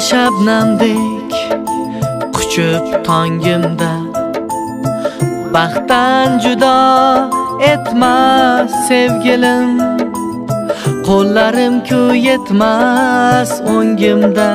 shabnamdek quchib tongimda, baxtdan judo etma sevgilim. Qo'llarim-ku yetmas o'ngimda,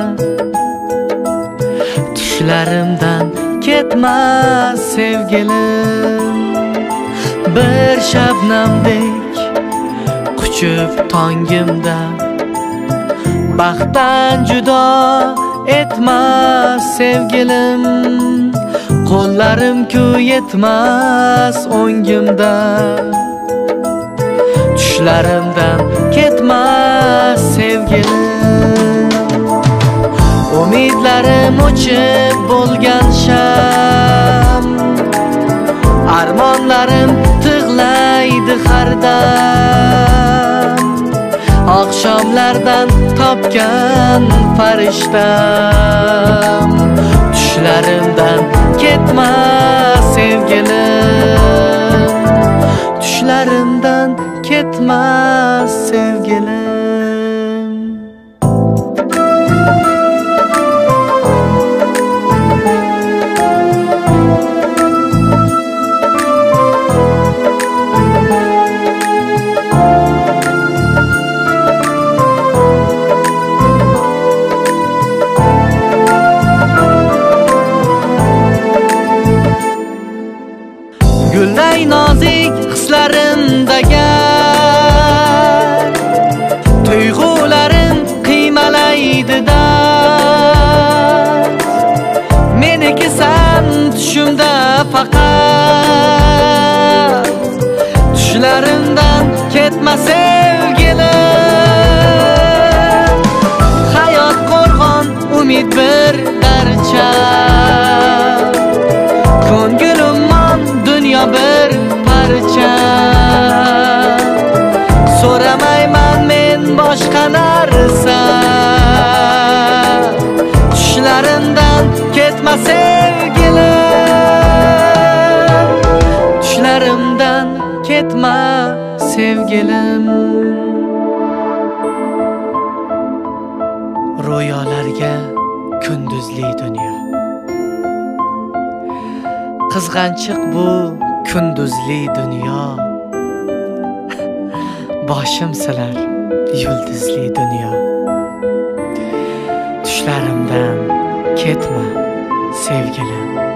tushlarimdan ketmas sevgilim. Bir shabnamdek quchib tongimda, baxtdan judo etmas sevgilim. Qo'llarim-ku yetmas o'ngimda, tushlarimdan ketmas sevgilim. Umidlarim o'chib bo'lgan sham, armonlarim tig'laydi har dam. Oqshomlardan topgan farishtam, tushlarimdan ketmas sevgilim. Tushlarimdan ketmas sevgilim. Gulday nozik hislarimdaga tuyg'ularim qiymalaydi dard. Menikisan tushimda faqat, tushlarimdan ketma sevgilim. Hayot qo'rg'on, umid bir darcha, ko'nglimon dunyo bir parcha. So'ramayman men boshqa narsa, tushlarimdan ketma sevgilim. Tushlarimdan ketma sevgilim. Ro'yolarga kunduzli dunyo, qizg'anchiq bu kunduzli dunyo. Boshim silar yulduzli dunyo. Tushlarimdan ketma sevgilim.